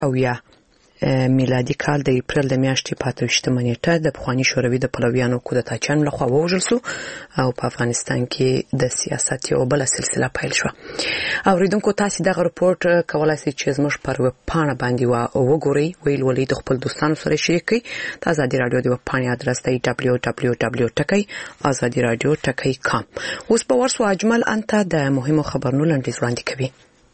او یا میلادي کال د اپریل د میاشتې په 28 نیټه د پخواني شوروي د پلویانو کودتاچیانو لخوا ووژل شو او په افغانستان کې د سیاست یو بل سلسله پیل شو. اوریدونکو تاسو دغه رپورټ کولای شئ چې زموږ پر ویب پاڼه باندې وګورئ ویل ولې د خپل دوستانو سره شریک کړئ. د ازادي رادیو د ویب پاڼې ادرس دی www.azadiradio.com. اوس په ورسو اجمل انت د مهمو خبرونو لنډیز وړاندې کوي.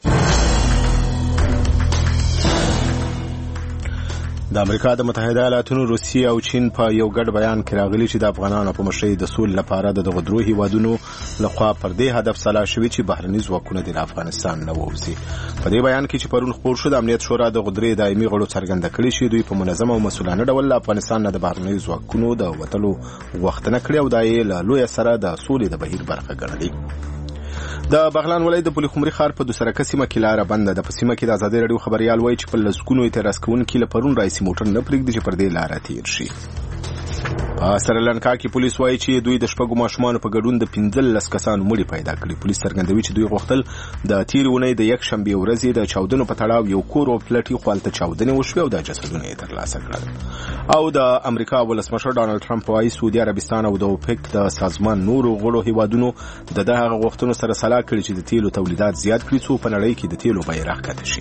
د امریکا د متحده ایالاتونو روسیه او چین په یو ګډ بیان کې راغلي چې د افغانانو په مشرۍ د سولې لپاره د دغه درو هیوادونو لخوا پر دې هدف سلا شوي چې بهرني ځواکونه د افغانستان نه ووځي. په دې بیان کې چې پرون خپور شو د امنیت شورا د غدرې دایمي غړو څرګنده کړي چې دوی په منظم او مسؤلانه ډول افغانستان نه د بهرني ځواکونو د وټلو غوښتنه کړې او د لوی سره د سولې د بهیر برخه ګڼلې. د بغلان ولایت د پلخمري ښار په دوسرکه سیمه کې لاره بنده ده. په سیمه کې د ازادي رادیو خبريال وایي چې په لسګونو اعتراض کوونکي له پرون راځي موټر نه پرېږدي چې پر دې لاره تیر شي. په سریلانکا کې پولیس وایي چې دوی د شپږو ماشومانو په ګډون د 15 کسانو مړي پیدا کړي. پولیس څرګندوي چې دوی غوښتل د تیر اونۍ د یک شنبه ورځې د چاودنو په تړاو یو کور او پلټي خپلته چاودنې وشوه او د جسدونه یې ترلاسه کړل. او د امریکا ولسمشر ډانلډ ټرمپ وایي سعودي عربستان او د اوپک د سازمان نورو غړو هیوادونو د دغه غوښتنو سره سلا کړي چې د تیلو تولیدات زیات کړي څو په نړۍ کې د تیلو بیه راکته شي.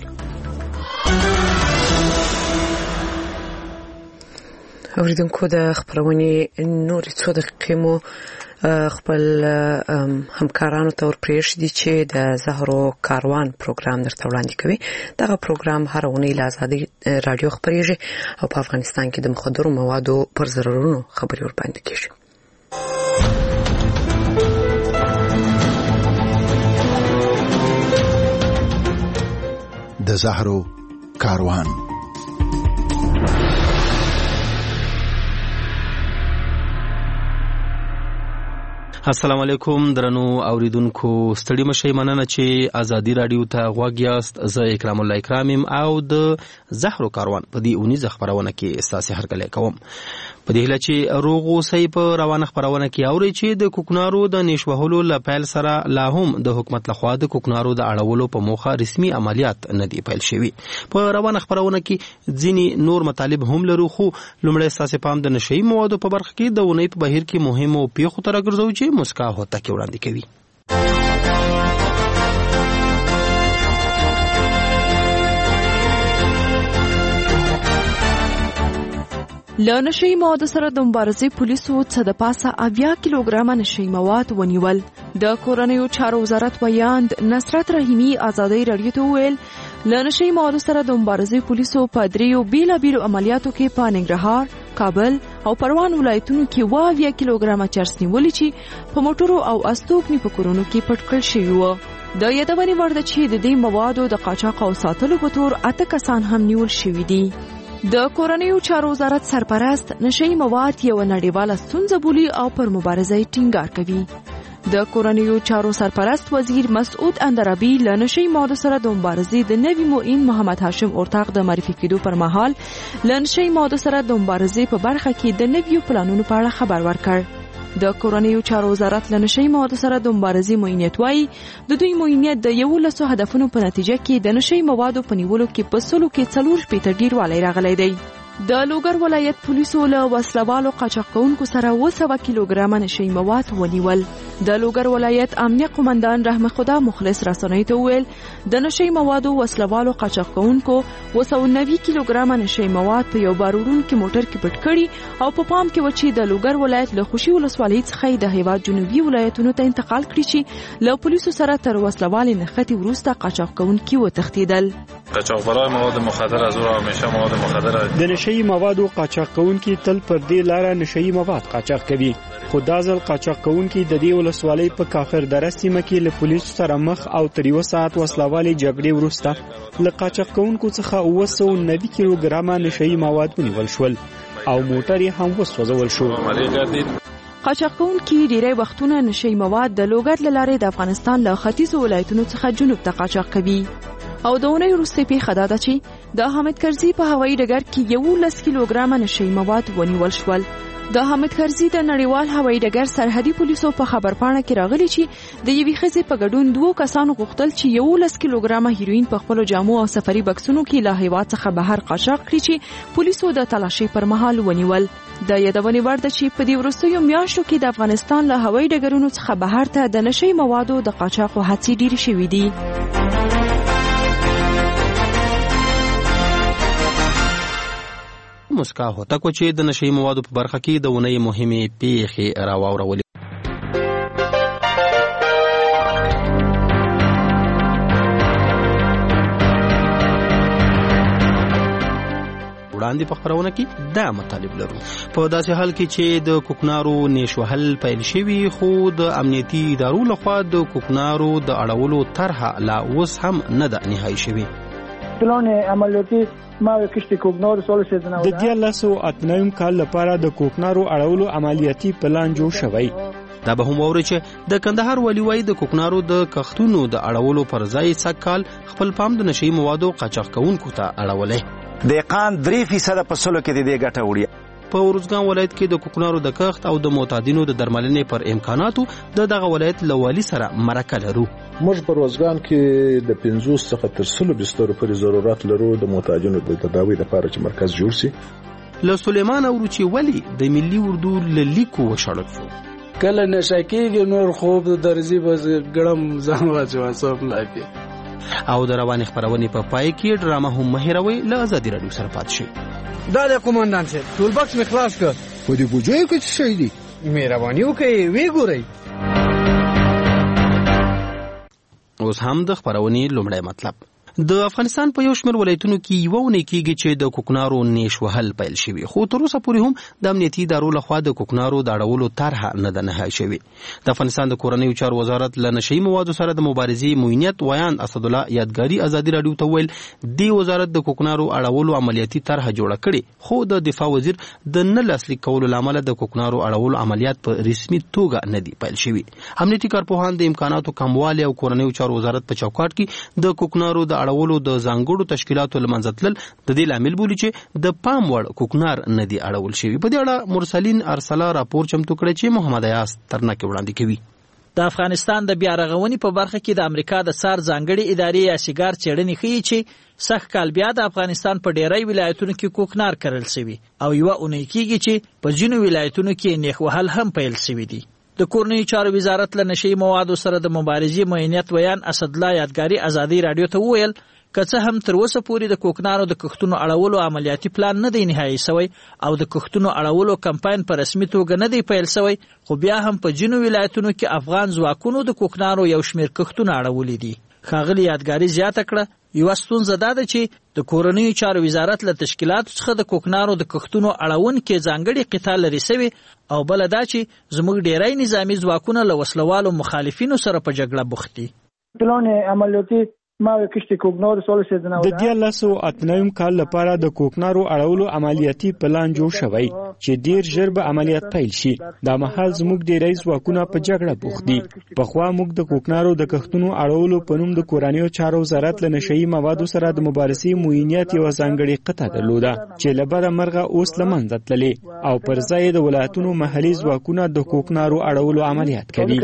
اوریدونکو د خبرونې نورې څو دقیقې مو خپل همکارانو ته ورپرېږدي چې د زهرو کاروان پروګرام درته وړاندې کوي. دغه پروګرام هر اونۍ له ازادي رادیو خپرېږي او په افغانستان کې د مخدرو موادو پر ضررونو خبرې ورباندې کېږي. د زهرو کاروان. السلام علیکم درنو اوریدونکو، ستړي مشئ، مننه چې ازادي رادیو ته غوږ یاست. زه اکرام الله اکرامیم او د زهرو کاروان په دې اونیزه خبرونه کې استاسې هرکلی کوم. په دې هیله چې روغ اوسئ. په روانه خبرونه کې اورئ چې د کوکنارو د نیش وهلو له پیل سره لا هم د حکومت لخوا د کوکنارو د اړولو په موخه رسمي عملیات نه دي پیل شوي. په روانه خبرونه کې ځینې نور مطالب هم لرو، خو لومړی ستاسې پام د نشهیي موادو په برخه کې د اونۍ په بهیر کې مهمو پیښو ته راګرځوو چې مسکا هوتکې وړاندې کوي. له نشهیي موادو سره د مبارزې پولیسو څه د پاسه 80 کیلوګرامه نشهیي مواد ونیول. د کورنیو چارو وزارت ویاند نصرت رحیمي ازادي رادیو ته وویل له نشهیي موادو سره د مبارزې پولیسو په دریو بیلابیلو عملیاتو کې په ننګرهار، کابل او پروان ولایتونو کې 20 کیلوګرامه چرس نیولې چې په موټرو او استوګنې په کورونو کې پټ کړل شوي وو. د یادونې وړ ده چې د دې موادو د قاچاق او ساتلو په تور 8 کسان هم نیول شوي دي. د کورنیو چارو وزارت سرپرست نشهیي مواد یو نړیواله ستونزه بولي او پر مبارزه ټینګار کوي. د کورنیو چارو سرپرست وزیر مسعود اندرابي له نشهیي موادو سره د مبارزې د نوي معین محمد هاشم اورتاق د معرفي کېدو پر مهال له نشهیي موادو سره د مبارزې په برخه کې د نویو پلانونو په اړه خبر ورکړ. د کورنیو چارو وزارت له نشهیي موادو سره د مبارزې معینیت وایي د دوی معینیت د 11 هدفونو په نتیجه کې د نشهیي موادو په نیولو کې په سلو کې 4 ډیروالی راغلی دی. د لوګر ولایت پولیسو له وسلوالو قاچاق کوونکو سره 200 کیلوګرامه نشهیي مواد ونیول. د لوګر ولایت امنیه قومندان رحم خدا مخلص رسنۍ ته وویل د نشهیي موادو وسلوالو قاچاق کوونکو 290 کیلوګرامه نشهیي مواد په یو باروړونکي موټر کې پټ کړي او په پام کې و چې د لوګر ولایت له خوشي ولسوالۍ څخه د هیواد جنوبي ولایتونو ته انتقال کړي چې له پولیسو سره تر وسلوالۍ نښتې وروسته قاچاق کوونکي وتښتېدل. قاچاقبران مواد مخدر از او همیشه مواد مخدر د نشهیي موادو قاچاق کوونکي تل پر دې لاره نشهیي مواد قاچاق کوي. خو دا ځل قاچاق کوونکي د دې ولسوالۍ په کافر دره سیمه کې له پولیسو سره مخ او تر 1 ساعت وسلوالۍ جګړې وروسته له قاچاق کوونکو څخه 290 کیلوګرامه نشهیي مواد ونیول شول او موټر یې هم وسوځول شو. قاچاق کوونکي ډیری وختونه نشهیي مواد د لوګر له لارې د افغانستان له ختیځو ولایتونو څخه جنوب ته قاچاق کوي. او د اونۍ وروستۍ پیښه دا ده چې د حامد کرزي په هوایي ډګر کې 11 کیلوګرامه نشهیي مواد ونیول شول. د حامد کرزي د نړیوال هوایي ډګر سرحدي پولیسو په خبرپاڼه کې راغلي چې د یوې ښځې په ګډون 2 کسانو غوښتل چې 11 کیلوګرامه هیروین په خپل جامو او سفري بکسونو کې له هیواد څخه بهر قاچاق کړي چې پولیسو د تلاشي پر مهال ونیول. د یادونې وړ ده چې په دې وروستیو میاشتو کې د افغانستان له هوایي ډګرونو څخه بهر ته د نشي موادو د قاچاق هڅې ډېرې شوې دي. مسکا هوتکو چې د نشي موادو په برخه کې د ونې مهمه پیښې راوړولې. وړاندې په خبرونه کې دا مطالب لرو. په داسې حال کې چې د کوکنارو نشوهل پیل شوی خو د امنیتي ادارو لخوا د کوکنارو د اړولو طرحه لا اوس هم نه ده نهایی شوی. پلان عملیاتي ما کشت کوکنارو سوال شدنه د 1998 کال لپاره د کوکنارو اړولو عملیاتي پلان جوړ شوی. دا به هم ووري چې د کندهار ولی وای د کوکنارو د کښتونو د اړولو پر ځای سکهال خپل پام د نشي موادو قاچاق کوونکو ته اړولې. دهقان 3% په سلو کې د دې ګټه وړي. په ورزګان ولایت کې د کوکنارو د کښت او د معتادینو د درملنې پر امکاناتو د دغه ولایت لوالي سره مرکه لرو. موږ په ورزګان کې د 50 څخه تر 100 بسترو پورې ضرورت لرو د معتادینو د تداوی لپاره چې مرکز جوړ شي. له سلیمان اوروچي ولی د ملي اردو لیکو وشړل شو. کله نشکیږي نور خوب د درځي بس ګړم ځان واچو صاحب لایفي. او د رواني خبرونه په پای کې ډرامه هم مهیروي له آزادي رادیو سره پات شي. دا د قومندان شه ټول بکس می خلاص کړ. په دې بوجوي کې څه شي دي؟ مهرباني وکړئ وی ګورئ. اوس هم د خبرونې لومړی مطلب. د افغانستان په یو شمېر ولایتونو کې یو ونه کېږي چې د کوکنارو نیش وهل پیل شوی خو تر اوسه پورې هم د امنیتي ادارو لخوا د کوکنارو د اړولو طرحه نه ده نهایی شوې. د افغانستان د کورنیو چارو وزارت له نشي موادو سره د مبارزې معینیت ویان اسدالله یادګاري ازادي رادیو ته ویل دی وزارت د کوکنارو اړولو عملیاتي طرحه جوړه کړي خو د دفاع وزیر د نه لاسلیک کولو لامل د کوکنارو اړولو عملیات په رسمي توګه نه دی پیل شوی. امنیتي کارپوهان د امکاناتو کموالی او کورنیو چارو وزارت په چوکاټ کې د کوکنارو د اړولو د ځانګړو تشکیلاتو لمنځتلل د دې لامل بولي چې د پام وړ کوکنار نه دی اړول شوی. په دې اړه مرسلین ارسلا راپور چمتو کړی چې محمد ایاس ترناکي وړاندې کوي. د افغانستان د بیا رغونې په برخه کې د امریکا د سار ځانګړي ادارې یا شګار چېړنې ښیي چې سخت کال بیا د افغانستان په ډیری ولایتونو کې کوکنار کرل شوی او یو اونۍ کېږي چې په ځینو ولایتونو کې نیخ وهل هم پیل شوی دی. د کورنیو چارو وزارت له نشي موادو سره د مبارزې معینیت ویان اسدالله یادګاري ازادي رادیو ته وویل که څه هم تر اوسه پورې د کوکنارو د کښتونو اړولو عملیاتي پلان نه دی نهایی شوی او د کښتونو اړولو کمپاین په رسمي توګه نه دی پیل شوی خو بیا هم په ځینو ولایتونو کې افغان ځواکونو د کوکنارو یو شمېر کښتونه اړولي دي. ښاغلي یادګاري زیاته کړه یوه ستونزه دا ده چې د کورنیو چارو وزارت له تشکیلاتو څخه د کوکنارو د کښتونو اړونکې ځانګړې قطعه لرې سوي او بله دا چې زموږ ډیری نظامي ځواکونه له وسلوالو مخالفینو سره په جګړه بوخت دي. پلان عملیاتي ما کشت کوکنارو سوال شدنه د 1998 کال لپاره د کوکنارو اړولو عملیاتي پلان جوړ شوی چې ډیر ژر به عملیات پیل شي. دا مهال زموږ ډیری ځواکونه په جګړه بوخت دي. پخوا موږ د کوکنارو د کښتونو اړولو په نوم د کورنیو چارو وزارت له نشئی موادو سره د مبارزې معینیت یو ځانګړې قطعه درلوده چې له بده مرغه اوس له منځه تللې او پر ځای د ولایتونو محلي ځواکونه د کوکنارو اړولو عملیات کوي.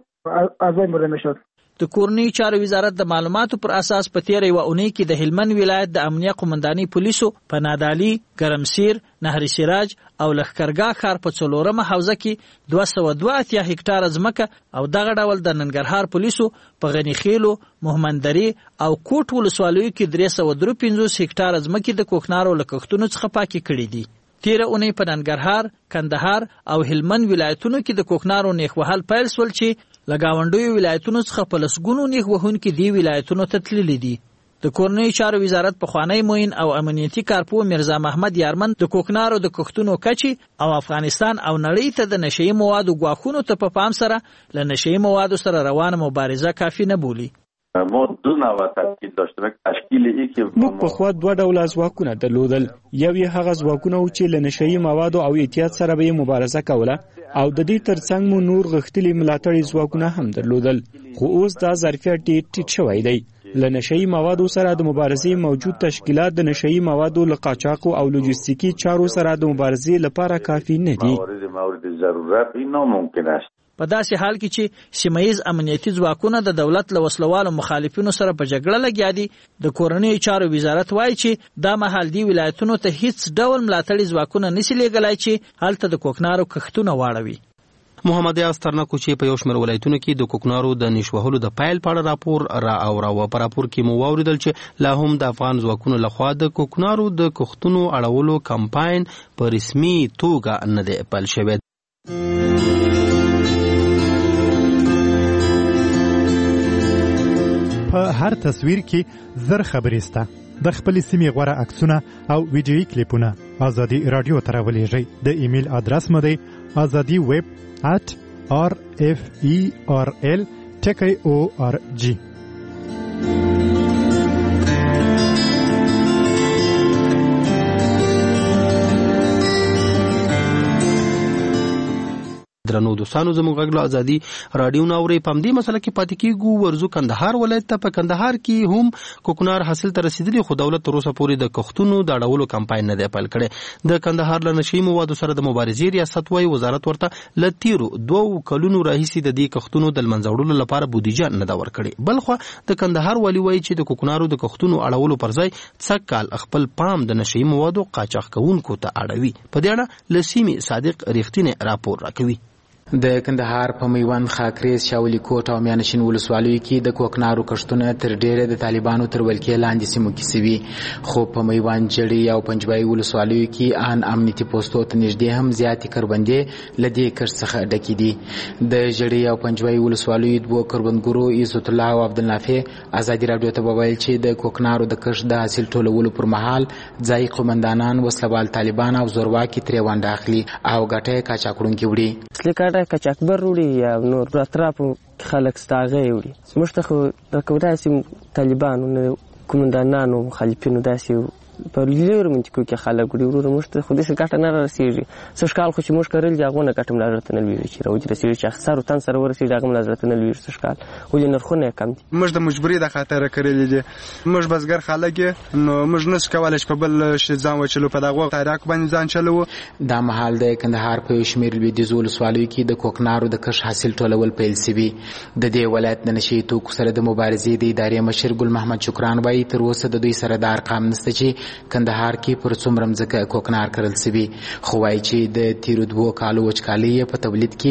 د کورنیو چارو وزارت د معلوماتو پر اساس په تیر یو اونۍ کې د هلمند ولایت د امنیه قومنداني پولیسو په نادالي، ګرمسیر، نهر سراج او لښکرګاه ښار په 4مه حوزه کې 282 هکتاره ځمکه او دغه ډول د ننګرهار پولیسو په غنیخیلو، موهمندري او کوټ ولسوالیو کې 353 هکتاره ځمکې د کوکنارو له کښتونو څخه پاکې کړې دي. تیر اونۍ په ننګرهار، کندهار او هلمند ولایتونو کې د کوکنارو نیخ وهل پیل شول چې له ګاونډیو ولایتونو څخه په لسګونو نیخ وهونکي دې ولایتونو ته تللي دي. د کورنیو چارو وزارت پخوانی معین او امنیتي کارپو مرزا محمد یارمن د کوکنارو د کښتونو کچې او افغانستان او نړۍ ته د نشئی موادو ګواښونو ته په پام سره له نشئی موادو سره روانه مبارزه کافي نه بولي. موږ په خوا دوه ډوله ځواکونه درلودل. یو یې هغه ځواکونه و چې له نشئی موادو او احتیاط سره به مبارزه کوله او د دې ترڅنګ مو نور غښتلي ملاتړي ځواکونه هم درلودل. خو اوس دا ظرفیت ډېر ټیټ شوی دی. له نشئی موادو سره د مبارزې موجود تشکیلات د نشئی موادو له قاچاق او لوجستیکی چارو سره د مبارزې لپاره کافي نه دي. په داسې حال کې چې سیمه‌ییز امنیتي ځواکونه د دولت له وسلوالو مخالفینو سره په جګړه لګیا دي، د کورنیو چارو وزارت وایي چې دا مهال دی ولایتونو ته هیڅ ډول ملاتړي ځواکونه نشي لېږلای چې هلته د کوکنارو کښتونه واړوي. محمد یاس ترنکو چې په یو شمېر ولایتونو کې د کوکنارو د نشوهلو د پیل په اړه راپور راوړاوه. په راپور کې مو واوریدل چې لا هم د افغان ځواکونو لخوا د کوکنارو د کښتونو اړولو کمپاین په رسمي توګه نه دی پیل شوی. په هر تصویر کې زر خبرې سته. د خپل سیمې غوره عکسونه او ویډیویي کلیپونه ازادي رادیو ته راولېږئ. د ایمیل ادرس مو دی azadiweb@referl.org. درنو دوستانو زموږ غږ له ازادي رادیو ناوري په دې مسله کې پاتې کیږو. ورزو کندهار ولایت ته. په کندهار کې هم کوکنار حاصل ته رسیدلی، خو دولت تر اوسه پورې د کښتونو د اړولو کمپاین نه دی پیل کړی. د کندهار له نشئی موادو سره د مبارزې ریاست وايي وزارت ورته له تیرو 2 کلونو راهیسې د دې کښتونو د منځه وړلو لپاره بودیجه نه دا ورکړي. بلخو د کندهار والی وايي چې د کوکنارو د کښتونو اړولو پر ځای څک کال خپل پام د نشئی موادو قاچاق کوونکو ته اړوي. په دې اړه لسیمي صادق ریښتینی راپور راکوي. د کندهار په میوند، خاکریز، شاولی کوټ او میانشین ولسوالیو کې د کوکنارو کښتونه تر ډیره د طالبانو تر ولکې لاندې سیمو کې سوي، خو په میوند، جړی او پنجوای ولسوالیو کې ان امنیتي پوسټو ته نږدې هم زیاتې کروندې لدې کښت څخه ډکې دي. د جړی او پنجوای ولسوالیو دوه کروندګرو عزت الله او عبدالنافع ازادي رادیو ته وویل چې د کوکنارو د کښت د حاصل ټولولو پر مهال ځایي قومندانان، وسلوال طالبان او زورواکي ترې ونډه اخلي او ګټه کاچاکړونکي وړي. کچاکبر وړي یا نور اطرافو خلک ستاغه وړي. موږ ته خو د کومداسې طالبانو نه کومندانانو مخالفینو داسې په لور منطقو کې خلک وړي. ورور موږ ته خو داسې ګټه نه رسېږي. څه کال خو چې موږ کرل دي هغونه ګټه ملا درته نه لوي چې راوځي رسېږي چې اخسار تن سره ورسېږي هغه ملا درته نه لوي. څه کال ولې نرخونه کم دي. موږ د مجبوري د خاطر کرل دي. موږ بزګر خلک نو موږ نس کولای چې په بل شي ځان وچلو په دغه تاریخ باندې ځان چلو. دا مهال د کندهار په شمیر لویدیځ ولسوالیو کې د کوکنارو د کښت حاصل ټولول پیل شوی. د دې ولایت د نشئی توکو سره د مبارزې د ادارې مشر ګل محمد شکران وایي تر اوسه د دوی سره د ارقام نشته چې کندهار کې پر څومره ځکه کوکنار کرل شوی، خو وایي چې د تیرو 2 کالو وچکالي په تولید کې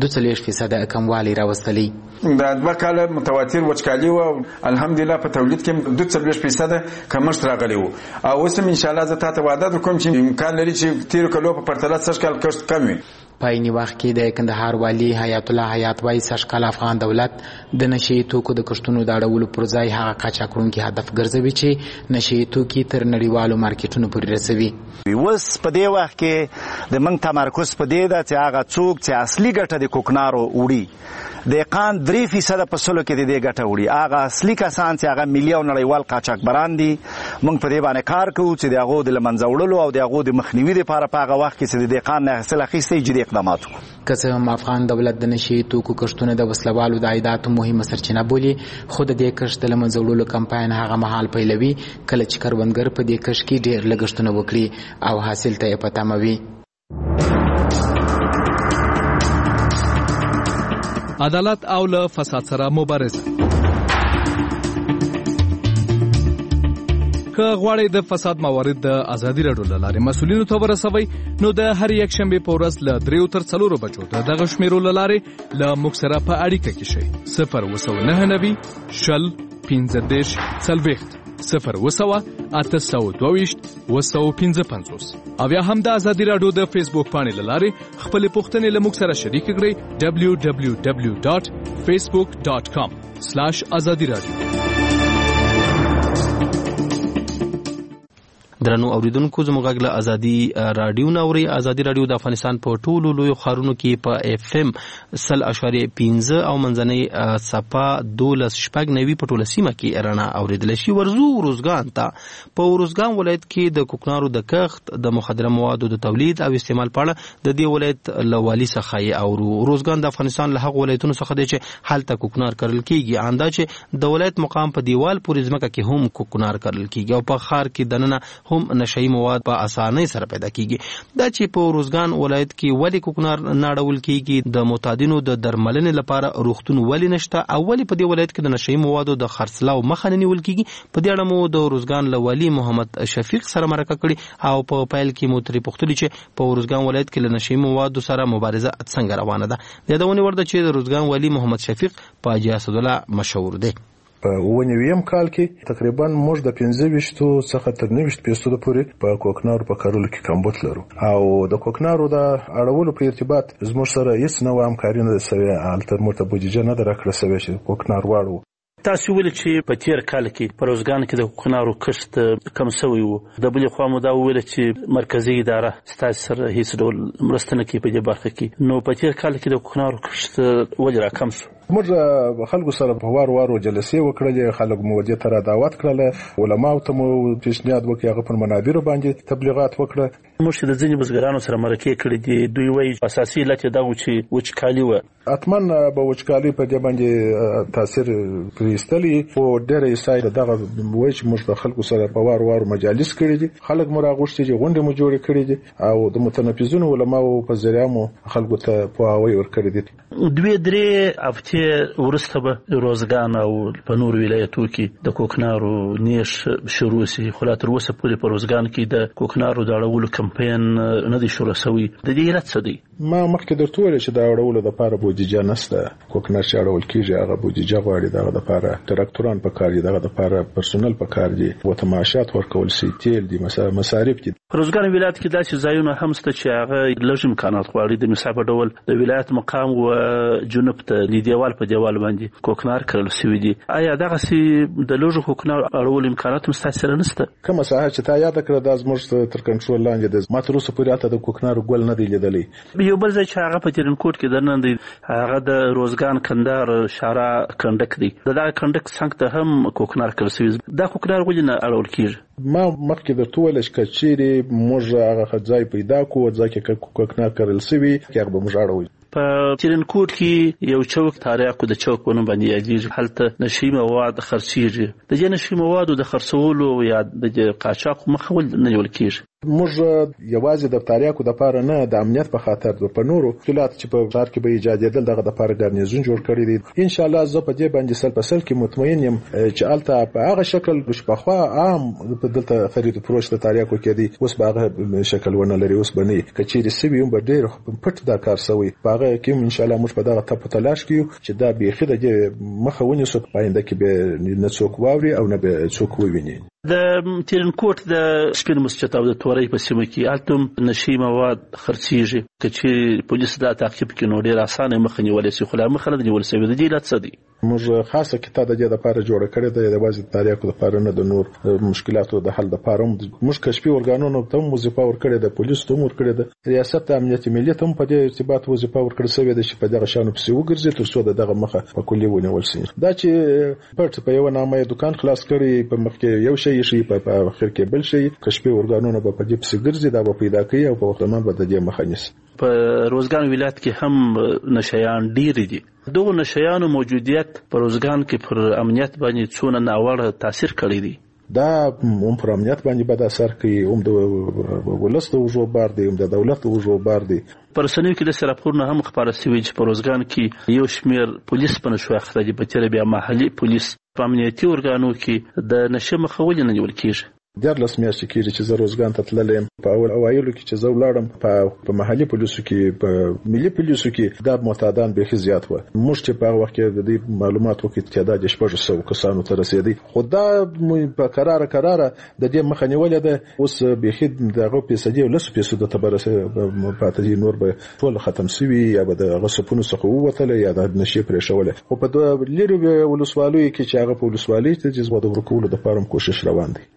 42% کموالی راوستلی. د 2 کال متواتر وچکالي او الحمدلله په تولید کې 42% کمښت راغلی وو. او اوس ان شاء الله زه تاسو وعده کوم چې امکان لري چې تیرو کلو په پرتله 6 کال کښت کم وي. په عیني وخت کې د کندهار والی حیات الله حیات وایي 6 کال افغان دولت د نشئی توکو د کښتونو د اړولو پر ځای هغه قاچاقونکي هدف ګرځوي چې نشئی توکي تر نړیوالو مارکیټونو پورې رسوي. اوس په دې وخت کې د موږ تمرکز په دې ده چې هغه څوک چې اصلي ګټه د کوکنارو وړي دهقان 3% په سلو کې د دې ګټه وړي، هغه اصلي کسان چې هغه ملي او نړیوال قاچاقبران دي. موږ په دې باندې کار کوو چې دغه د منځه وړلو او دغه د مخنیوي لپاره په هغه وخت کې چې د دهقان نه حاصل اخیستي جدي اقدامات وکړو. که څه هم افغان دولت د نشئی توکو کښتونه د وسلوالو د عایداتو مهمه سرچینه بولي، خو د دې کښت د منځه وړلو کمپاین هغه مهال پیلوي کله چې کروندګر په دې کښت کې ډېر لګښتونه وکړي او حاصل ته یې پته موي. عدالت او له فساد سره مبارزه. که غواړئ د فساد موارد د ازادي راډیو له لارې مسؤلینو ته ورسوئ نو د هر یک شنبې په ورځ له 3 تر 4 بجو د دغه شمیرو له لارې له موږ سره په اړیکه کې شئ. 02990 شل 15 40 0 او یا هم د ازادي راډیو د فیسبوک پاڼې له لارې خپل پوښتنې له موږ سره شریک کړئ. www.facebook.com/azadi radio. درنو اوریدونکو زموږ غږ ازادي رادیو نوري ازادي رادیو د افغانستان په ټولو لوی خارونو کې په اف ام 100.15 او منځنۍ صفه 12.9 په ټوله سیمه کې رڼا اوریدل شي. ورزو روزګان ته په روزګان ولایت کې د کوکنارو د کښت د مخدره موادو د تولید او استعمال په اړه د دې ولایت لوالي څخه او روزګان د افغانستان له هغو ولایتونو څخه دی چې هلته کوکنار کرل کیږي. آندا چې د ولایت مقام په دیوال پورې ځمکه کې هم کوکنار کرل کیږي او په ښار کې دننه هم نشئی مواد په اسانۍ سره پیدا کیږي. دا چې په روزګان ولایت کې ولې کوکنار ناړول کیږي، د معتادینو د درملنې لپاره روغتون ولې نشته او ولې په دې ولایت کې د نشئی موادو د خرڅلاو مخه نه نیول کیږي، په دې اړه مو د روزګان لوالي محمد شفیق سره مرکه کړې او په پیل کې مو ترې پوښتنه چې په روزګان ولایت کې له نشئی موادو سره مبارزه څنګه روانه ده. د یادونه ورده چې د روزګان والي محمد شفیق په حاجي اسدالله مشهور دی. په 19 کال کې تقریبا موږ د 15 څخه تر 90% پورې په کوکنارو په کارولو کې کمبود لرو او د کوکنارو د اړولو په ارتباط زموږ سره هیڅ نوې همکاري نه سوي، البته مرته بودیجه نه درکړه سوي چې کوکنار واړو. تاسو ویل چې په تیر کال کې په روزګان کې د کوکنارو کښت کم شوی وو، د بلې خوا مو دا ویل چې مرکزی اداره ستاسو سره هیڅ ډول مرسته نه کوي په دې برخه کې، نو په تیر کال کې د کوکنارو کښت ولې راکم شو؟ موږ خلکو سره په وارو جلسې وکړلې، خلک مو دې ته دعوت کړل، علماو ته مو پیشنهاد وکړ، هغه پر منابر باندې تبلیغات وکړه. موږ د ځینې بزګرانو سره مرکه کړې دي، دوی وایي اساسي علت دا و چې وچکالي و. اتمن به وچکالي په دې باندې تاثیر پریستلی او ډېرې ساید دغه وایي چې موږ د خلکو سره په وارو مجالس کړې دي، خلک مو راغوښتي چې غونډې مو جوړې کړې دي او د متنفذونو علماو په ذریعہ مو خلکو ته پوهاوی ورکړی دي. 2-3 هفتې ورسته به روزګان او په نور ولایتو کې د کوکنارو نیش شروع شي، خو لا تر اوسه پورې په روزګان کې د کوکنارو د اړولو کمپاین نه دی شروع شوی. د دې علت څه دی؟ ما مخکې درته ویل چې د اړولو لپاره بودیجه نشته. کوکنار چې اړول کیږي هغه بودیجه غواړي، دغه لپاره تراکتوران پکار دي، دغه لپاره پرسونل پکار دي، وته معاشات ورکول شي، تیل دي، مصارف دي. روزګان ولایت کې داسې ځایونه هم شته چې هغه لږ امکانات غواړي، د مثال په ډول د ولایت مقام و جنوب ته دیوال په دیوال باندې کوکنار کرل شوی دي. آیا دغه سي د لږ کوکنار اړول امکانات مستثره نشته؟ کومه ساحه چې تا یاد کړه د زموږ تر کنټرول لاندې د ماتروس پورې اته د کوکنار ګل نه دی لیدلی. یو بل ځای چې هغه په ترنکوټ کې درنه دی، هغه د روزګان کندهار شارع کندک دی، دغه کندک څنګه ته هم کوکنار کرل شوی. دا کوکنار ولې نه اړول کیږي؟ ما مخکې د ټول شکچيري موږ هغه خځای پیدا کوو ځکه کوکنار کرل شوی هغه به موږ اړول. په ترنکوټ کې یو چوک تاریخ د چوک ونه باندې یادېږي، هلته نشئی مواد خرڅیږي. د دې نشئی موادو د خرڅولو یا د قاچاق مخه ول نه نیول کیږي. موږ یوازې د تاریخو د لپاره نه، د امنیت په خاطر په نورو مشکلات چې په ښار کې به ایجادېدل دغه د لپاره ګارنیزون جوړ کړی دی. ان شاء الله زه په دې باندې سل په سل کې مطمئن یم چې الته په هغه شکل چې په خوا عام په دلته خرید فروش د تاریخو کې دی اوس په هغه شکل ونه لري، اوس باندې کچېری سوي هم به ډېر پټ دا کار سوی. په هغه کې ان شاء الله موږ په دغه ټاپ تلاش کیو چې دا بيخي د مخه ونیسو، پاینده کې به نه څوک واوري او نه به څوک وویني. د ترنکوټ د سپین مسجد او د تورې په سیمه کې التم نشئی مواد خرڅیږي، چې پولیس دا تعقیب کوي نو ډیر اسانه مخه نیول شي، خو لا مخه نه نیول شي. د دې علت څه دی؟ موږ خاصه کتاب د دې لپاره جوړ کړی دی، د وازي تاریخو لپاره نه د نور مشکلاتو د حل لپاره موږ کشفي ورګانونو ته وظیفه ورکړې ده، پولیس ته ورکړې ده، ریاست امنیت ملي ته په دې ارتباط وظیفه ورکړې شوې ده چې په دغه شانو پسې وګرځي تر څو دغه مخه په کلی ونیول شي. دا چې پټ په یو نامه دکان خلاص کړي، په مخ کې یو شی په اخر کې بل شي، کشفي ورګانونو په دې پسې ګرځي، دا به پیدا کوي او په وخت باندې به د دې مخه نیسي. په روزګان ولایت کې هم نشیان ډیر دي. دغه نشیانو موجودیت په روزګان کې پر امنیت باندې څونه ناوړه تاثیر کړی دی. دا هم پر امنیت باندې بد اثر کوي، هم د ولست او جو بار دی، هم د دولت او جو بار دی. پر سنوي کې د سراپورونه هم خبره شوې چې په روزګان کې یو شمیر پولیس په نشو اخته دي، په تیر بیا محلي پولیس په امنیتي ارګانو کې د نشه مخاولې نه نیول کیږي. دیارلس میاشتې کېږي چې زه روزګان ته تللم. په اول اوایلو کې چې زه ولاړم په محلي پولیسو کې، په ملي پولیسو کې دا معتادان بیخي زیات و. موږ چې په هغه وخت کې د دې معلوماتو کې تعداد 600 کسانو ته رسېدی، خو دا په قراره د دې مخه نیولې ده. اوس بیخي دغه پیسې او لس پیسې د تبرسه پاتې نور به ټول ختم شوي یا به د غصبونو څخه ووتل یا د نشي پرې شوله. خو په لری ولسوالۍ کې چې هغه په ولسوالۍ ته جذب د ورکولو د لپاره کوشش روان دی. روزګان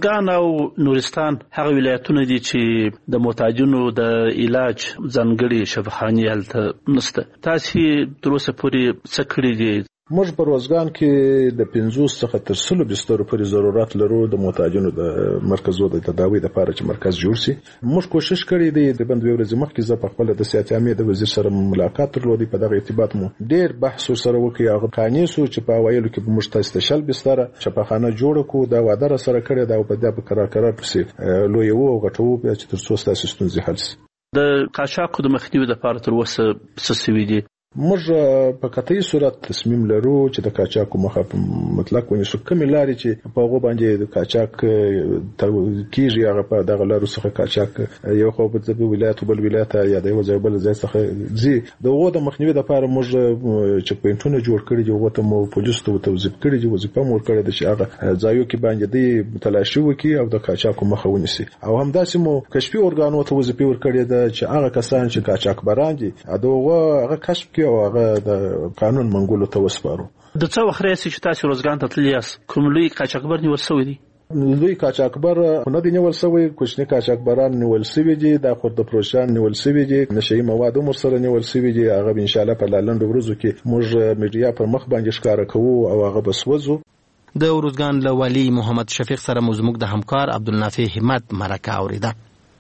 ارزګان او نورستان هغه ولایتونه دي چې د محتاجونو د علاج ځانګړي شفاخانې هلته نشته. تاسو تر اوسه پورې څه کړي دي؟ موږ په روزګان کې د 50 څخه تر 100 بسترو پورې ضرورت لرو د محتاجونو د مرکزو د تداوی لپاره چې مرکز جوړ شي. موږ کوشش کړی دی د بند ورځې مخکې زه په خپل د سیاست عامه د وزیر سره ملاقات درلودی. په دغه ارتباط مو ډیر بحث سره وکړ. هغه قانون سو چې په وایلو کې موږ تاسو ته شل بستر شفاخانه جوړ کو دا وعده سره کړی دا په دغه قرار پسې لوی وو غټو چې تر څو تاسو ستونزې حل شي. د قاچاق د مخنیوي لپاره تر اوسه څه سوي دي؟ موږ په قطعي صورت تصمیم لرو چې د قاچاق مخه په مطلق ونیسو. کومې لارې چې په هغه باندې د قاچاق کیږي هغه په دغه لارو څخه قاچاق یو خو په ولایت بل ولایت یا د یو ځای بل ځای څخه ځي. دغه د مخنیوي لپاره موږ چک پوینټونه جوړ کړي دي. هغه ته مو پولیس ته توظیف کړي دي. وظیفه مو کړې ده چې هغه ځایو کې باندې د تلاشي وکړي او د قاچاق مخه ونیسي. او همداسې مو کشفي ارګانو ته وظیفه ورکړې ده چې هغه کسان چې قاچاق بران دي هغه کشف او هغه د قانون منګولو ته وسپارو. د څو وخت راځي چې تاسو روزګان ته تللی یاست کوم لوی قاچاقبر نیول شوی دی؟ لوی قاچاقبر نه دی نیول شوی. کوچنی قاچاقبران نیول شوی دي. د خورده فروشان نیول شوی دي. نشئی مواد هم سره نیول شوی دي. هغه ان شاء الله په لاندې ورځو کې موږ میډیا پر مخ باندې ښکارا کوو او هغه بسوځو. د روزګان له والی محمد شفیق سره موږ د همکار عبدالنافع همت مرکه اوریده.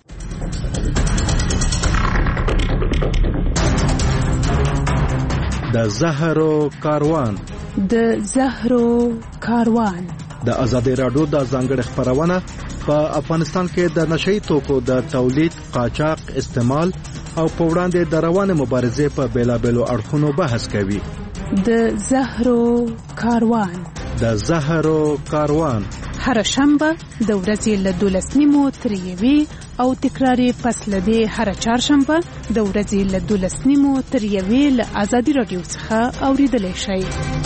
د زهرو کاروان د ازادي رادیو د ځانګړي خبرونه په افغانستان کې د نشئی توکو د تولید، قاچاق، استعمال او په وړاندې د روانه مبارزې په بیلابېلو اړخونو بحث کوي. د زهرو کاروان هر شنبه د ورځې له 12:30 تر 1 او تکراری فصل دی هر چهارشنبه د ورځې له 12:30 تر 1 له ازادي رادیو څخه اوریدلای شئ.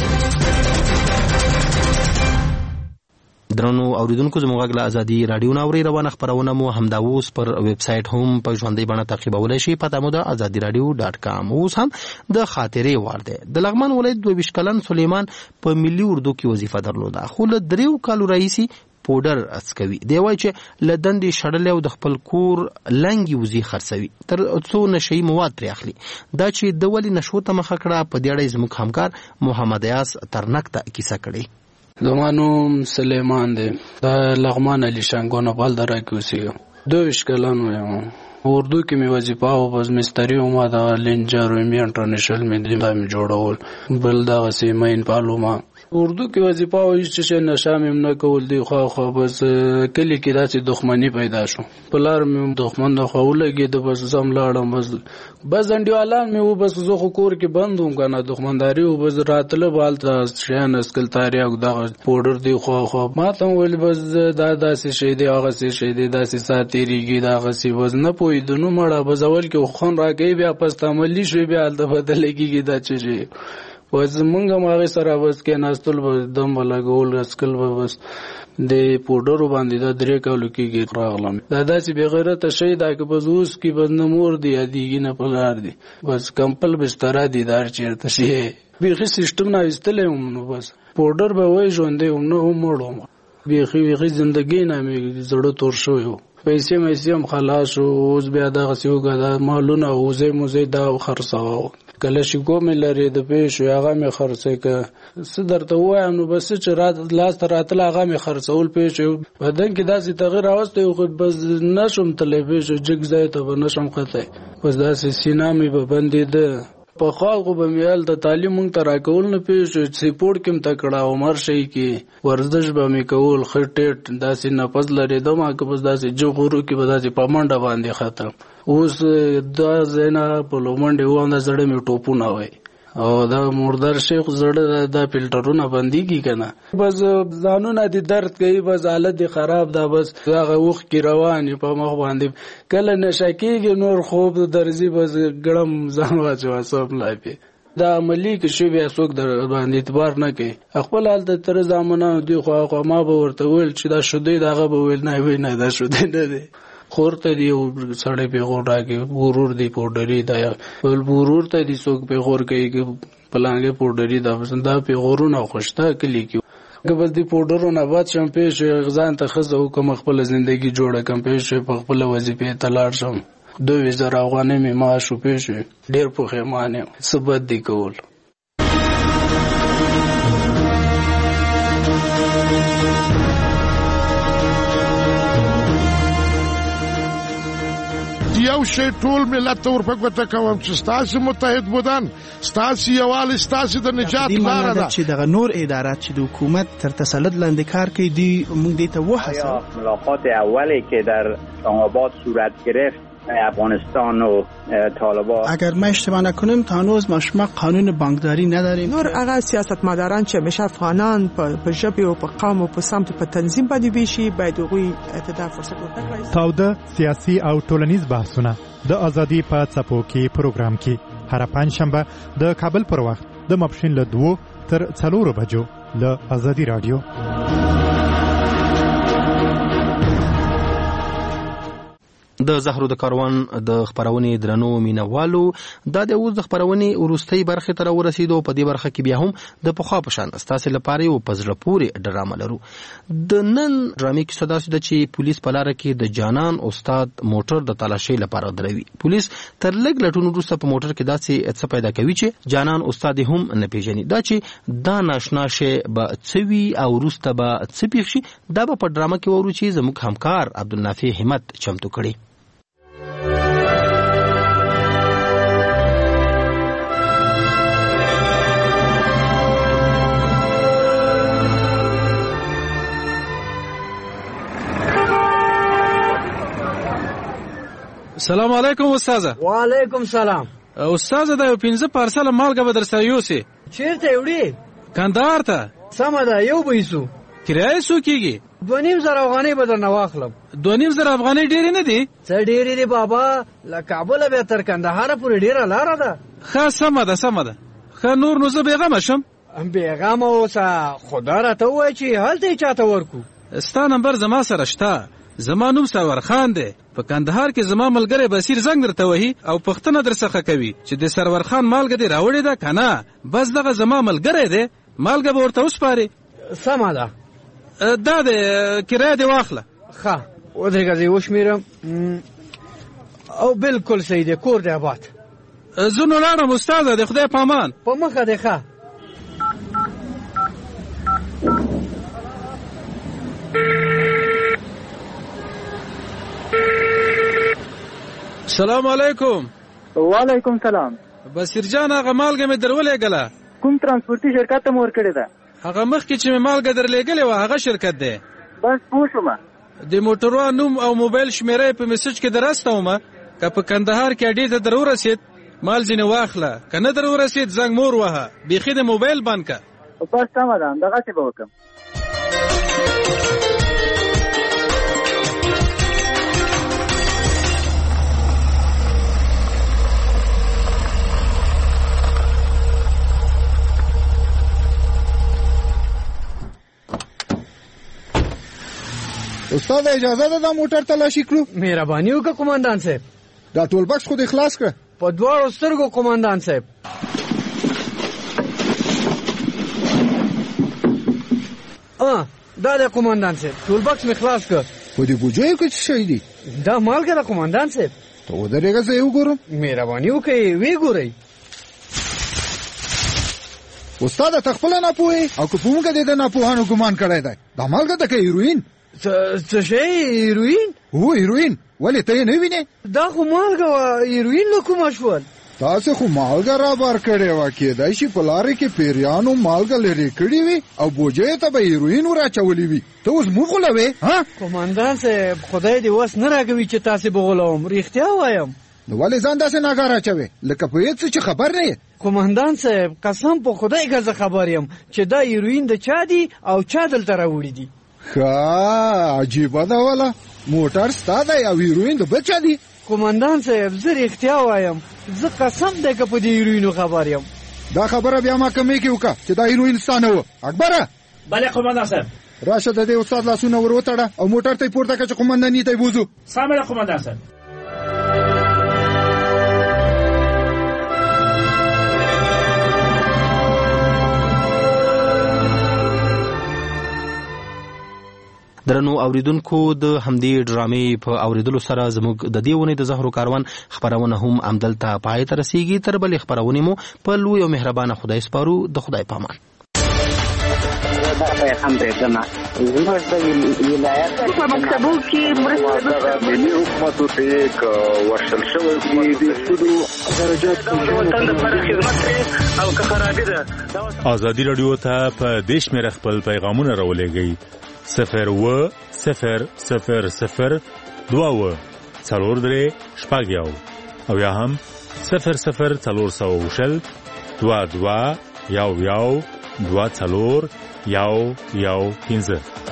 درنو اوریدونکو زموږ غږ له ازادي رادیو ناوړي روانه خبرونه مو همدا اوس پر ویب سټ هم په ژوندۍ بڼه تعقیبولای شئ. پته مو د azadiradio.com. اوس هم د خاطرې وړ دی. د لغمان ولایت 22 کلن سلیمان په ملي اردو کې وظیفه درلوده خو له 3 کالو راهیسي پودر اسکوي. دی وای چې لدندې شړل او د خپل کور لنګي وزي خرڅوي تر څو نشئی مواد پرې اخلي. دا چې د ولی نشو ته مخه کړه په دې اړه زموږ همکار محمد یاس ترنک ته کیسه کړي. زمانو سلیمان دی د لغمان علی شنګونه بل درا کې اوسېږم. 22 کلن یم. اردو کې مې وظیفه او بس مستری او ما د لینجر او می انټرنیشنل مې د جوړول بل د سیمین پالوما اردو کې وظیفه او چې نشام هم نه کول دی. خو بس کلی کې داسې دښمنی پیدا شو. پلار مې دښمن نه خو لګي د بس زم لاړم بس انډیوالان مې و بس زه خو کور کې بندوم کنه دښمنداري او بس راتله بالته شین اسکل تاریخ دغه پودر دی. خو ما ته ول بس دا داسې شي دی هغه شي دی داسې ساتيریږي دا غسي بس نه پویدنو مړه بس اول کې خون راګي بیا پس تعاملي شي بیا د بدلېږي دا چې وز مونږه ماغه سره بس کې ناستل دم لګول اسکل بس د پودر باندې د 3 کالو کې راغلم. دا داسې بغیرت شي دا کې بس اوس کې بس نمور دی ادیږي نه پلار دی بس کمپل بستر دی دار چیرته شي بیخي سیستم نه استلې نو بس پودر به وای ژوندې نو مړو بیخي ژوندۍ نه مې زړه تور شو. پیسې هم خلاص اوس بیا دا غسیوګه دا مالونه اوزه موزه دا خرڅاو کله شي کوم لري د پېښو هغه مې خرڅه ک څه درته وایم نو بس چې رات لاس راتله هغه مې خرڅول پېښو بدن کې داسې تغیر راوسته خو بس نشم تلې پېښو جګ ځای ته نشم خته بس داسې سینا مې به بندې ده په خاغو به میال د تعلیم مونږ ته راکول نه پېښو سپورټ کې متکړه عمر شي کې ورزش به مې کول خټټ داسې نفس لري دما که بس داسې جوغورو کې به داسې پامنډه باندې ختم. اوس دا زینا په لومنډي و اند زړه می ټوپونه وای او دا مردار شیخ زړه دا فلټرونه بنديږي کنه بس ځانونه دي درد کوي بس حالت خراب دا بس هغه وخت کې روان په مخ باندې کله نشکیږي نور خوب درځي بس ګړم ځان واچو سب لایپی دا عملی کې شی بیا څوک در باندې اعتبار نه کوي. خپل حالت تر زمانه دی خو ما به ورته ویل چې دا شوده دغه به ویل نه وی نه دا شوده نه دی خورته دی سړی په غوډا کې غرور دی پودری دا ول غرور ته دی څوک په غور کوي کې پلانګه پودری دا پسند په غورونه خوشته کلی کې قبل دی پودرو نه بعد شم پیش غزان ته خزه حکم خپل ژوندۍ جوړه کم پیش په خپل وظیفه تلاړ شم 2000 افغانۍ می معاش پیش ډیر په خیمانه سبد دی کول. یو شی ټول ملت ته ورپکوته کوم چې ستاسو متحد بودن ستاسو یووالی ستاسو د نجات لاره ده. چې دغه نور ادارات چې د حکومت تر تسلط لاندې کار کوي دی موږ دې ته وهڅوو. ملاقات اولی که در آباد صورت گرفت افغانستان و طالبان، اگر ما اشتباه نکنیم تا هنوز ما قانون بانکداری نداریم. نور هغه سیاستمداران چې همیشه افغانان په ژبه او په قوم او په سمت په تنظیم باندې ویشي باید هغوی ته فرصت ورکړي. تاوده سیاسي او ټولنیز بحثونه د ازادي په څپو کې پروګرام کې هر پنځشنبه د کابل پر وخت د ماپښین له 2 تر 4 بجو له ازادي رادیو. د زهرو د کاروان د خبرونې درنو مینوالو دا د اوس د خبرونې وروستۍ برخه تر ورسېدو. په دې برخه کې بیا هم د پخوا په شان ستاسو لپاره یو پزړه پورې ډرامه لرو. د نن ډرامې کې صدا سده چې پولیس په لار کې د جانان استاد موټر د تلاشۍ لپاره دروي. پولیس تر لږ لټون وروسته په موټر کې داسې څه پیدا کوي چې جانان استاد هم نه پیژني. دا چې دا ناشنا شي به څوي او وروسته به څه پیښ شي دا په ډرامه کې ورو چې زموږ همکار عبدالنافع همت چمتو کړي. السلام علیکم استاد. وعلیکم سلام. استاد دا یو 15 پارسل مالګه به در سره یوسي. چیرته وړي؟ کندهار ته. سمه ده یو بیسو. کرایه سو کیږي؟ 2.5 افغانۍ به درنه واخلم. 2.5 افغانۍ ډېرې نه دي؟ څه ډېرې دي بابا، له کابله بیا تر کندهاره پورې ډېره لاره ده. ښه سمه ده سمه ده. ښه نور نو زه بېغمه شم. بېغمه اوسه، خدا راته ووایه چې هلته یې چاته ورکو. ستا نمبر زما سره شته. زما نوم سرور خان دی. په کندهار کې زما ملګری بصیر زنګ درته وهي او پښتنه در څخه کوي چې د سرور خان مالګه دې راوړې ده که نه. بس دغه زما ملګری دی، مالګه به ورته وسپارې. سمه ده. دا د کرایه دې واخله. ښه ودرېږه زه یې وشمېرم. او بالکل صحیح دی، کور دی آباد. زه نو لاړم استاده، د خدای په امان. په مخه دی. ښه السلام علیکم. وعلیکم سلام. بصیر جان هغه مالګه مې درولېږله. کوم ترانسپورتي شرکت ته مې ورکړې ده؟ هغه مخکې چې مې مالګه درلېږلې وه هغه شرکت دی. بس پوه شومه. د موټروان نوم او موبایل شمېره یې په میسج کې درستومه. که په کندهار کې اډې ته در ورسېد مال ځینې واخله، که نه در ورسېد زنګ مور وهه، بیخي د موبایل بند که. بس سمه ده، همدغسې به وکړم. استاد اجازه ده دا موټر تلاشي کړو؟ مهرباني وکړه قومندان صاحب. دا ټول بکس خو دې خلاص کړه؟ په دواړو سترګو قومندان صاحب. دا د قومندان صاحب ټول بکس مې خلاص کړ. په دې بوجیو کې څه شی دي؟ دا مالګه ده قومندان صاحب. ته ودرېږه زه یې وګورم. مهرباني وکړئ ویې ګورئ. استاده ته خپله ناپوهې او که په موږ دې د ناپوهانو ګمان کړی دی. دا مالګه ده که هیروین؟ څه شی هیروین؟ هو هیروین. ولې ته یې نه وینې؟ دا خو مالګه وه، هیروین له کومه شول؟ تاسو خو مالګه رابار کړې وه، کېدای شي په لارې کې پیریانو مالګه لرې کړې وي او بوجیو ته به هیروین ور اچولي وي. ته اوس موږ غولوې؟ قومندان صاحب خدای دې وس نه راکوي چې تاسې به غولوم، رښتیا وایم. نو ولې ځان داسې ناګار اچوې لکه په هېڅ چې خبر نه یې؟ قومندان صاحب قسم په خدای که زه خبر یم چې دا هیروین د چا دي او چا دلته راوړي دي. ښه عجیبه ده وله، موټر ستا دی او هیروین د بل چا دي؟ قومندان صاحب زه رښتیا وایم، زه قسم دی که په دې هیروینو خبر یم. دا خبره بیا ما کمې کې وکړه چې دا هیروین ستا نه و. اکبره. بله قومندان صاحب. راشه د دې استاد لاسونه ور وتړه او موټر ته یې پورته کړه چې قومنداني ته یې بوځو. سمه ده قومندان صاحب. درنو اوریدونکو د همدې ډرامې په اوریدلو سره زموږ د دې ونې د زهرو کاروان خبرونه هم همدلته پای ته رسیږي. تر بلې خبرونې مو په لوی او مهربانه خدای سپارو. د خدای پامان. هم درېدمه زموږ د ولایت په مکتبو کې مرسته ملي حکومتو ته ورشل شوی دي د سودو درجات د وطن لپاره خدمت او که خرابي ده. ازادي رادیو ته په دې شمېره خپل پیغامونه راولېږئ 02000 2 4 شپږ او یا هم 00400 22 11 2 4 1 15.